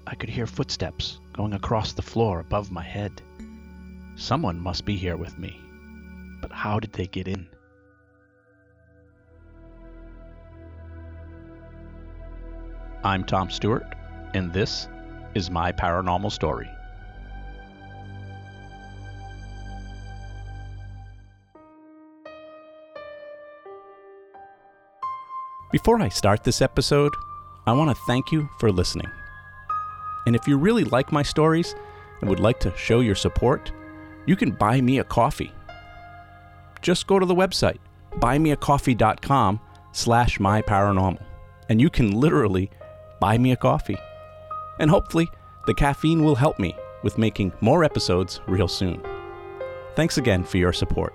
I could hear footsteps going across the floor above my head. Someone must be here with me. But how did they get in? I'm Tom Stewart, and this is my paranormal story. Before I start this episode, I want to thank you for listening. And if you really like my stories and would like to show your support, you can buy me a coffee. Just go to the website, buymeacoffee.com/myparanormal, and you can literally buy me a coffee. And hopefully, the caffeine will help me with making more episodes real soon. Thanks again for your support.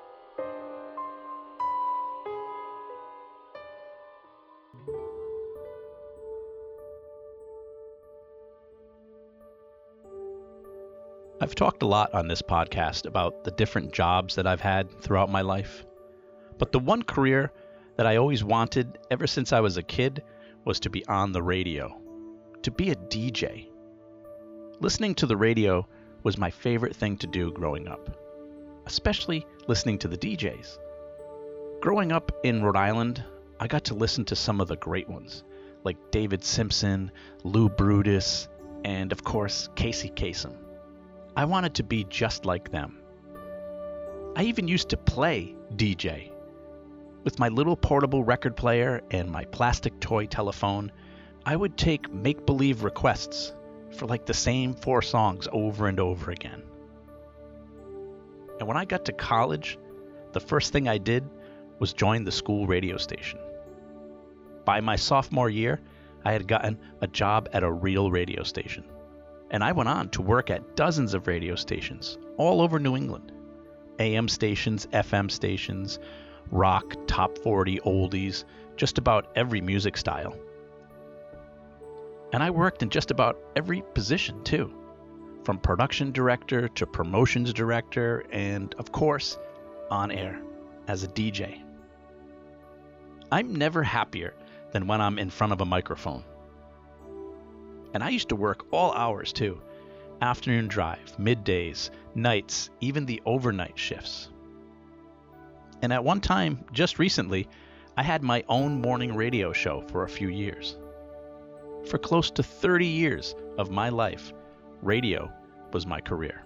I've talked a lot on this podcast about the different jobs that I've had throughout my life. But the one career that I always wanted ever since I was a kid was to be on the radio, to be a DJ. Listening to the radio was my favorite thing to do growing up, especially listening to the DJs. Growing up in Rhode Island, I got to listen to some of the great ones, like David Simpson, Lou Brutus, and of course, Casey Kasem. I wanted to be just like them. I even used to play DJ. With my little portable record player and my plastic toy telephone, I would take make-believe requests for like the same 4 songs over and over again. And when I got to college, the first thing I did was join the school radio station. By my sophomore year, I had gotten a job at a real radio station. And I went on to work at dozens of radio stations all over New England. AM stations, FM stations, rock, top 40, oldies, just about every music style. And I worked in just about every position too, from production director to promotions director, and of course, on air as a DJ. I'm never happier than when I'm in front of a microphone. And I used to work all hours too. Afternoon drive, middays, nights, even the overnight shifts. And at one time, just recently, I had my own morning radio show for a few years. For close to 30 years of my life, radio was my career.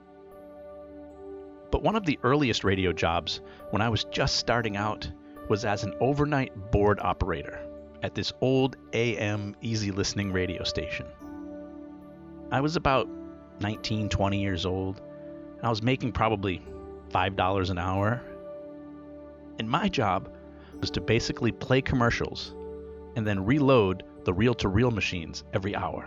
But one of the earliest radio jobs when I was just starting out was as an overnight board operator at this old AM easy listening radio station. I was about 19, 20 years old. I was making probably $5 an hour. And my job was to basically play commercials and then reload the reel-to-reel machines every hour.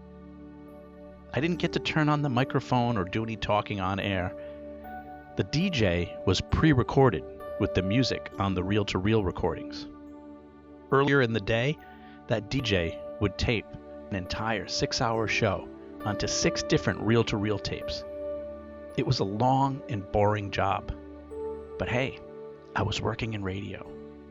I didn't get to turn on the microphone or do any talking on air. The DJ was pre-recorded with the music on the reel-to-reel recordings. Earlier in the day, that DJ would tape an entire 6-hour show onto 6 different reel-to-reel tapes. It was a long and boring job. But hey, I was working in radio.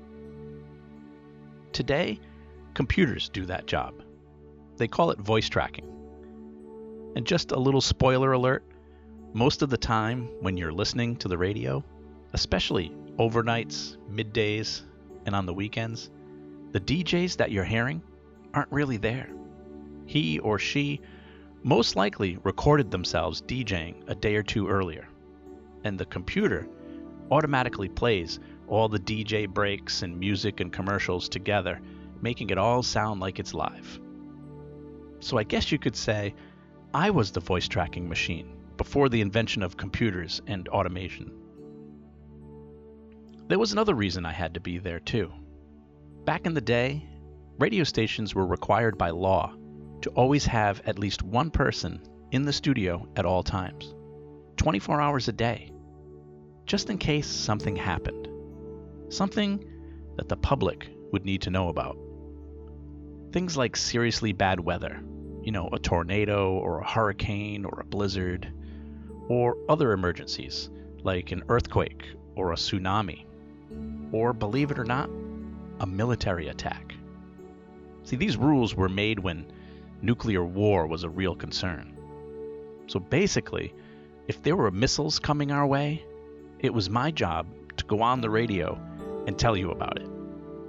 Today, computers do that job. They call it voice tracking. And just a little spoiler alert, most of the time when you're listening to the radio, especially overnights, middays, and on the weekends, the DJs that you're hearing aren't really there. He or she most likely recorded themselves DJing a day or two earlier, and the computer automatically plays all the DJ breaks and music and commercials together, making it all sound like it's live. So I guess you could say I was the voice tracking machine before the invention of computers and automation. There was another reason I had to be there too. Back in the day, radio stations were required by law to always have at least one person in the studio at all times, 24 hours a day, just in case something happened, something that the public would need to know about. Things like seriously bad weather, a tornado or a hurricane or a blizzard, or other emergencies like an earthquake or a tsunami, or, believe it or not, a military attack. See, these rules were made when nuclear war was a real concern. So basically, if there were missiles coming our way, it was my job to go on the radio and tell you about it.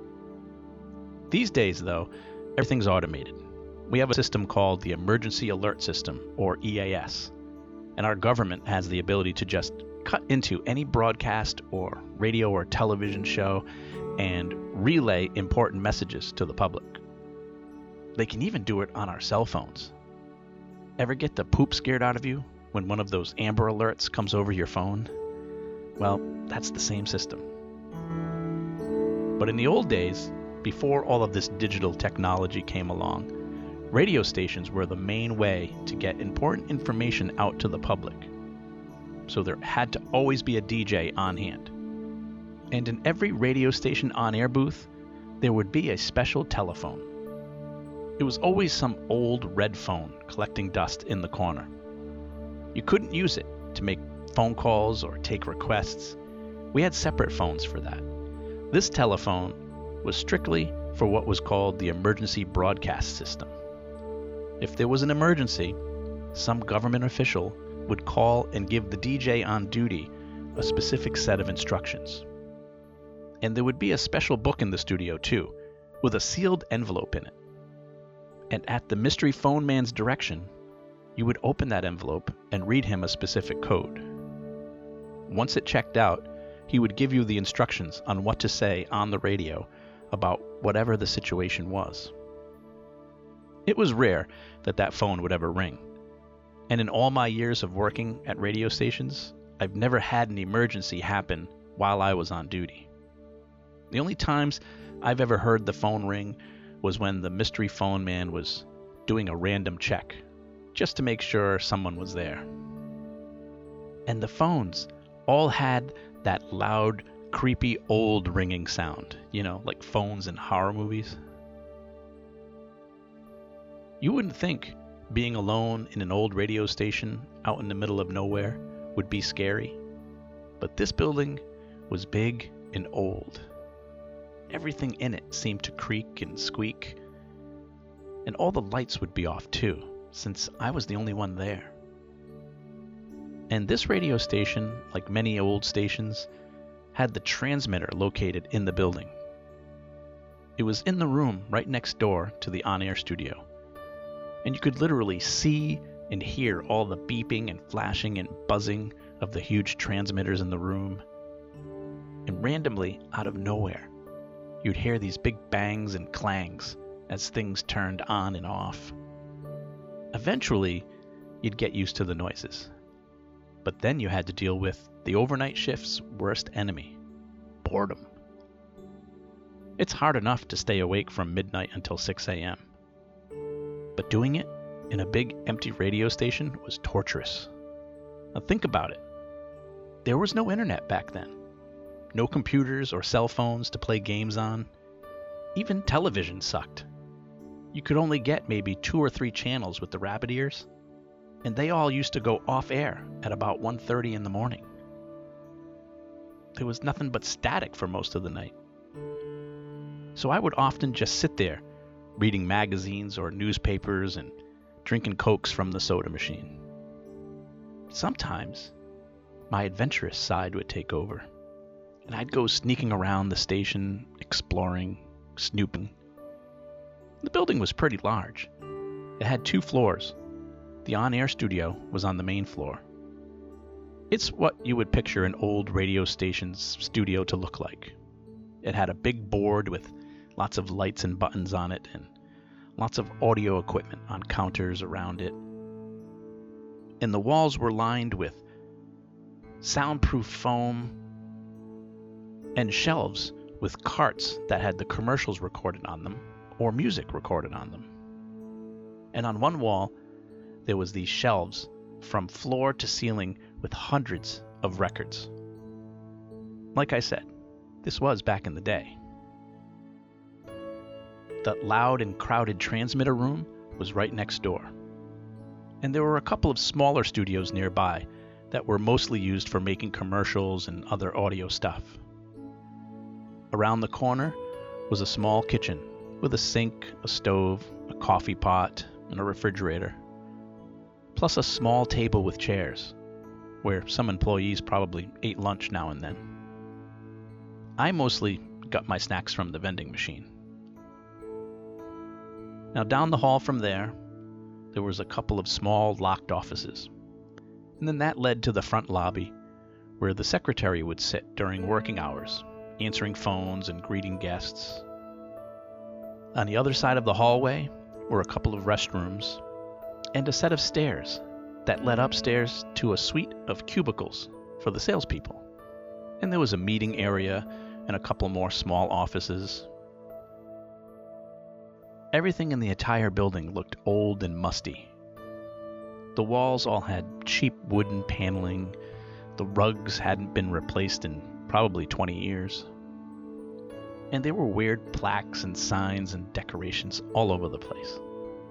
These days, though, everything's automated. We have a system called the Emergency Alert System, or EAS, and our government has the ability to just cut into any broadcast or radio or television show and relay important messages to the public. They can even do it on our cell phones. Ever get the poop scared out of you when one of those Amber Alerts comes over your phone? Well, that's the same system. But in the old days, before all of this digital technology came along, radio stations were the main way to get important information out to the public. So there had to always be a DJ on hand. And in every radio station on-air booth, there would be a special telephone. It was always some old red phone collecting dust in the corner. You couldn't use it to make phone calls or take requests. We had separate phones for that. This telephone was strictly for what was called the emergency broadcast system. If there was an emergency, some government official would call and give the DJ on duty a specific set of instructions. And there would be a special book in the studio too, with a sealed envelope in it. And at the mystery phone man's direction, you would open that envelope and read him a specific code. Once it checked out, he would give you the instructions on what to say on the radio about whatever the situation was. It was rare that phone would ever ring. And in all my years of working at radio stations, I've never had an emergency happen while I was on duty. The only times I've ever heard the phone ring was when the mystery phone man was doing a random check, just to make sure someone was there. And the phones all had that loud, creepy, old ringing sound, like phones in horror movies. You wouldn't think being alone in an old radio station out in the middle of nowhere would be scary, but this building was big and old. Everything in it seemed to creak and squeak, and all the lights would be off too, since I was the only one there. And this radio station, like many old stations, had the transmitter located in the building. It was in the room right next door to the on-air studio, and you could literally see and hear all the beeping and flashing and buzzing of the huge transmitters in the room. And randomly, out of nowhere, you'd hear these big bangs and clangs as things turned on and off. Eventually, you'd get used to the noises. But then you had to deal with the overnight shift's worst enemy, boredom. It's hard enough to stay awake from midnight until 6 a.m. But doing it in a big empty radio station was torturous. Now think about it. There was no internet back then. No computers or cell phones to play games on. Even television sucked. You could only get maybe 2 or 3 channels with the rabbit ears, and they all used to go off air at about 1:30 in the morning. There was nothing but static for most of the night. So I would often just sit there, reading magazines or newspapers and drinking Cokes from the soda machine. Sometimes, my adventurous side would take over, and I'd go sneaking around the station, exploring, snooping. The building was pretty large. It had 2 floors. The on-air studio was on the main floor. It's what you would picture an old radio station's studio to look like. It had a big board with lots of lights and buttons on it, and lots of audio equipment on counters around it. And the walls were lined with soundproof foam and shelves with carts that had the commercials recorded on them or music recorded on them. And on one wall, there was these shelves from floor to ceiling with hundreds of records. Like I said, this was back in the day. The loud and crowded transmitter room was right next door. And there were a couple of smaller studios nearby that were mostly used for making commercials and other audio stuff. Around the corner was a small kitchen with a sink, a stove, a coffee pot, and a refrigerator, plus a small table with chairs, where some employees probably ate lunch now and then. I mostly got my snacks from the vending machine. Now down the hall from there was a couple of small locked offices, and then that led to the front lobby, where the secretary would sit during working hours, answering phones and greeting guests. On the other side of the hallway were a couple of restrooms and a set of stairs that led upstairs to a suite of cubicles for the salespeople. And there was a meeting area and a couple more small offices. Everything in the entire building looked old and musty. The walls all had cheap wooden paneling. The rugs hadn't been replaced in probably 20 years. And there were weird plaques and signs and decorations all over the place.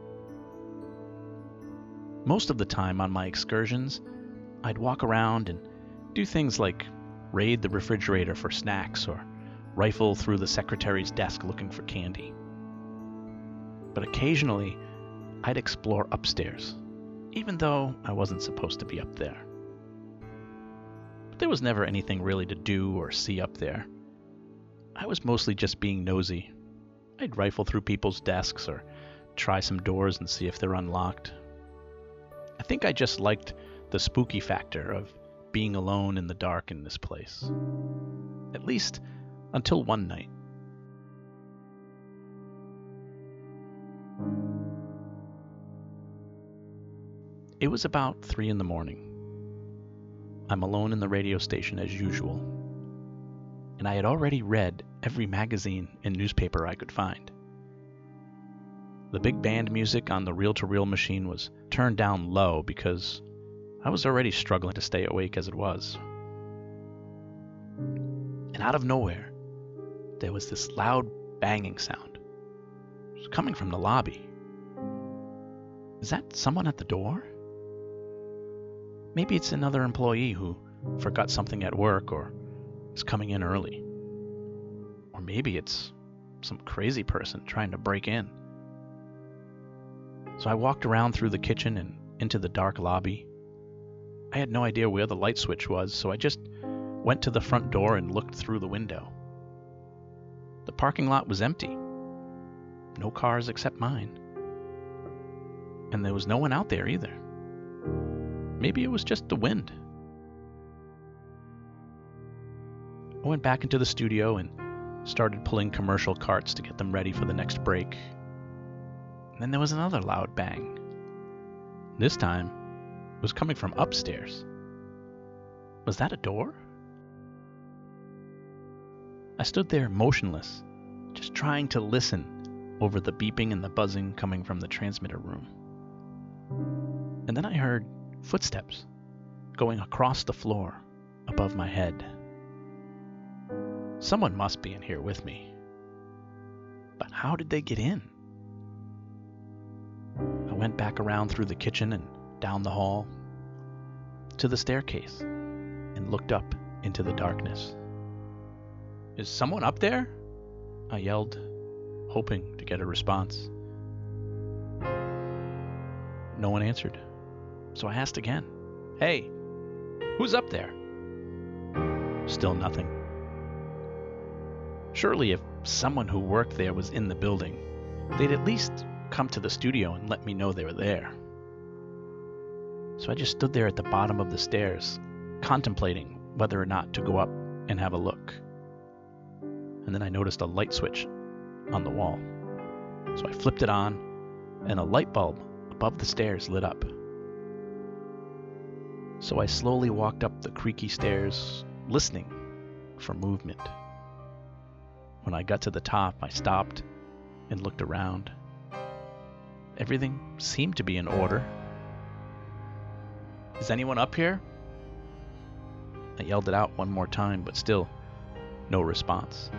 Most of the time on my excursions, I'd walk around and do things like raid the refrigerator for snacks or rifle through the secretary's desk looking for candy. But occasionally, I'd explore upstairs, even though I wasn't supposed to be up there. But there was never anything really to do or see up there. I was mostly just being nosy. I'd rifle through people's desks or try some doors and see if they're unlocked. I think I just liked the spooky factor of being alone in the dark in this place. At least until one night. It was about 3 a.m. I'm alone in the radio station as usual, and I had already read every magazine and newspaper I could find. The big band music on the reel-to-reel machine was turned down low because I was already struggling to stay awake as it was. And out of nowhere, there was this loud banging sound. It was coming from the lobby. Is that someone at the door? Maybe it's another employee who forgot something at work or is coming in early. Or maybe it's some crazy person trying to break in. So I walked around through the kitchen and into the dark lobby. I had no idea where the light switch was, so I just went to the front door and looked through the window. The parking lot was empty. No cars except mine. And there was no one out there either. Maybe it was just the wind. I went back into the studio and started pulling commercial carts to get them ready for the next break. And then there was another loud bang. This time, it was coming from upstairs. Was that a door? I stood there motionless, just trying to listen over the beeping and the buzzing coming from the transmitter room. And then I heard footsteps going across the floor above my head. Someone must be in here with me. But how did they get in? I went back around through the kitchen and down the hall to the staircase and looked up into the darkness. "Is someone up there?" I yelled, hoping to get a response. No one answered. So I asked again, "Hey, who's up there?" Still nothing. Surely if someone who worked there was in the building, they'd at least come to the studio and let me know they were there. So I just stood there at the bottom of the stairs, contemplating whether or not to go up and have a look. And then I noticed a light switch on the wall. So I flipped it on, and a light bulb above the stairs lit up. So I slowly walked up the creaky stairs, listening for movement. When I got to the top, I stopped and looked around. Everything seemed to be in order. "Is anyone up here?" I yelled it out one more time, but still no response.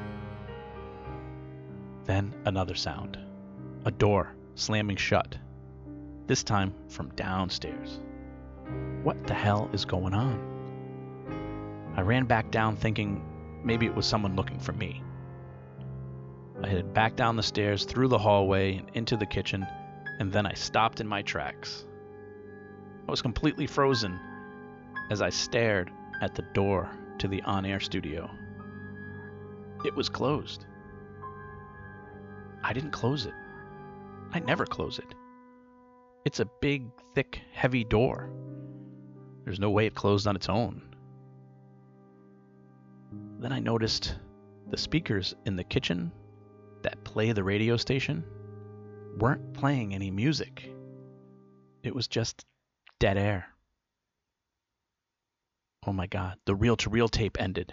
Then another sound. A door slamming shut. This time from downstairs. What the hell is going on? I ran back down thinking maybe it was someone looking for me. I headed back down the stairs, through the hallway, and into the kitchen, and then I stopped in my tracks. I was completely frozen as I stared at the door to the on-air studio. It was closed. I didn't close it. I never close it. It's a big, thick, heavy door. There's no way it closed on its own. Then I noticed the speakers in the kitchen that play the radio station weren't playing any music. It was just dead air. Oh my God, the reel-to-reel tape ended.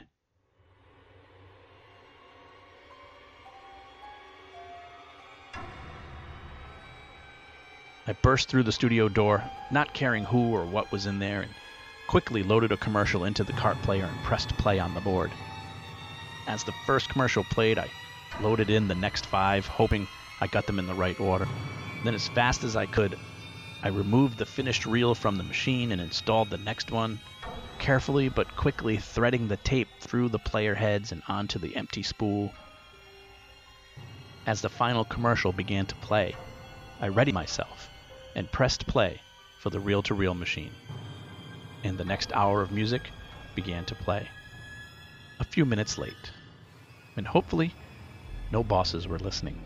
I burst through the studio door, not caring who or what was in there, and quickly loaded a commercial into the cart player and pressed play on the board. As the first commercial played, I loaded in the next 5, hoping I got them in the right order. Then as fast as I could, I removed the finished reel from the machine and installed the next one, carefully but quickly threading the tape through the player heads and onto the empty spool. As the final commercial began to play, I readied myself and pressed play for the reel-to-reel machine. And the next hour of music began to play. A few minutes late, and hopefully no bosses were listening.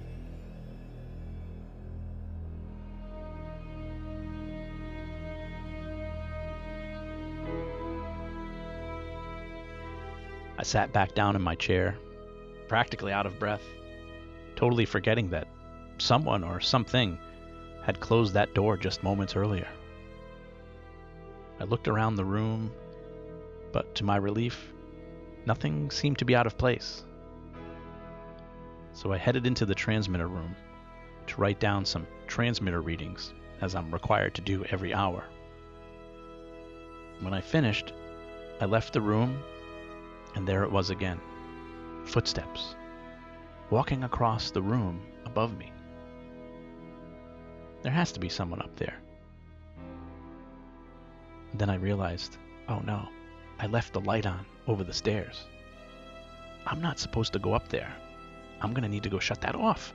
I sat back down in my chair, practically out of breath, totally forgetting that someone or something had closed that door just moments earlier. I looked around the room, but to my relief, nothing seemed to be out of place. So I headed into the transmitter room to write down some transmitter readings, as I'm required to do every hour. When I finished, I left the room, and there it was again. Footsteps, walking across the room above me. There has to be someone up there. Then I realized, oh no, I left the light on over the stairs. I'm not supposed to go up there. I'm going to need to go shut that off.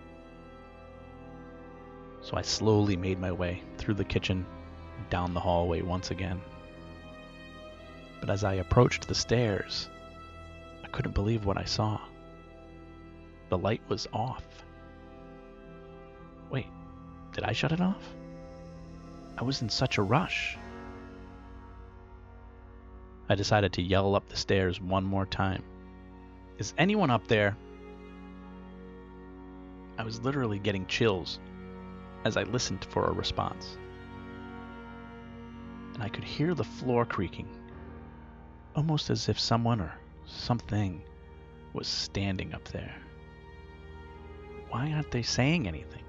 So I slowly made my way through the kitchen, down the hallway once again. But as I approached the stairs, I couldn't believe what I saw. The light was off. Wait, did I shut it off? I was in such a rush. I decided to yell up the stairs one more time. Is anyone up there? I was literally getting chills as I listened for a response. And I could hear the floor creaking, almost as if someone or something was standing up there. Why aren't they saying anything?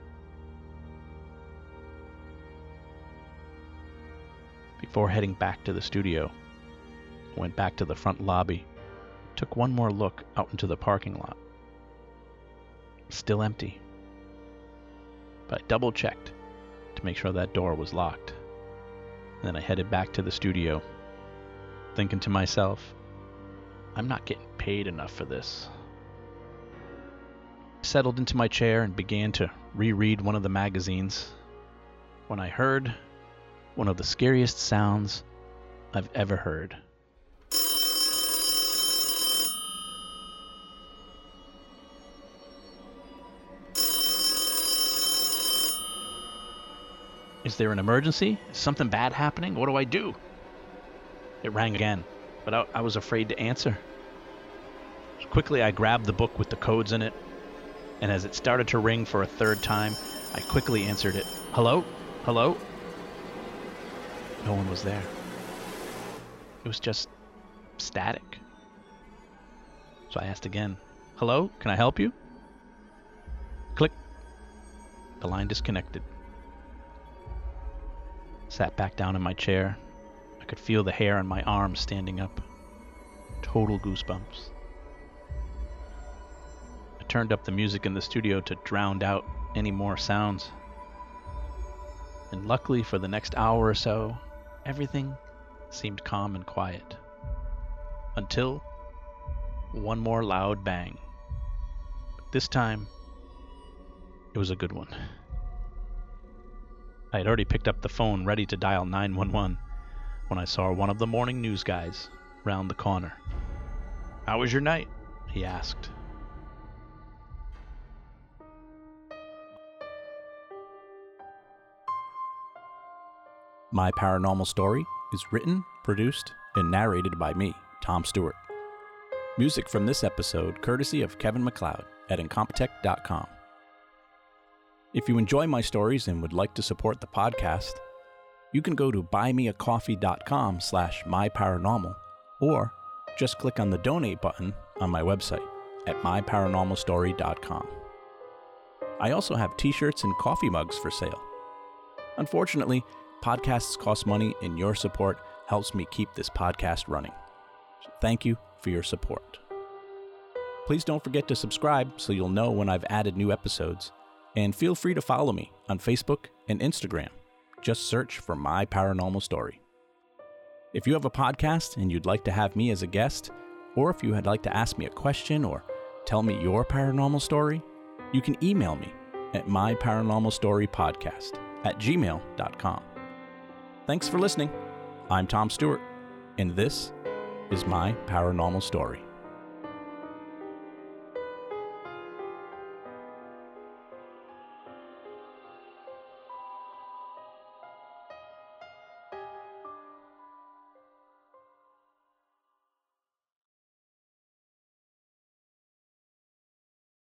Before heading back to the studio, I went back to the front lobby, took one more look out into the parking lot. Still empty. But I double-checked to make sure that door was locked. Then I headed back to the studio, thinking to myself, I'm not getting paid enough for this. I settled into my chair and began to reread one of the magazines when I heard one of the scariest sounds I've ever heard. Is there an emergency? Is something bad happening? What do I do? It rang again, but I was afraid to answer. So quickly I grabbed the book with the codes in it, and as it started to ring for a third time, I quickly answered it. Hello? Hello? No one was there. It was just static. So I asked again, hello? Can I help you? Click. The line disconnected. Sat back down in my chair. I could feel the hair on my arms standing up. Total goosebumps. I turned up the music in the studio to drown out any more sounds. And luckily for the next hour or so, everything seemed calm and quiet. Until one more loud bang. This time, it was a good one. I had already picked up the phone ready to dial 911 when I saw one of the morning news guys round the corner. "How was your night?" he asked. My Paranormal Story is written, produced, and narrated by me, Tom Stewart. Music from this episode courtesy of Kevin MacLeod at Incompetech.com. If you enjoy my stories and would like to support the podcast, you can go to buymeacoffee.com/myparanormal or just click on the donate button on my website at myparanormalstory.com. I also have t-shirts and coffee mugs for sale. Unfortunately, podcasts cost money and your support helps me keep this podcast running. So thank you for your support. Please don't forget to subscribe so you'll know when I've added new episodes, and feel free to follow me on Facebook and Instagram. Just search for My Paranormal Story. If you have a podcast and you'd like to have me as a guest, or if you would like to ask me a question or tell me your paranormal story, you can email me at myparanormalstorypodcast@gmail.com. Thanks for listening. I'm Tom Stewart, and this is My Paranormal Story.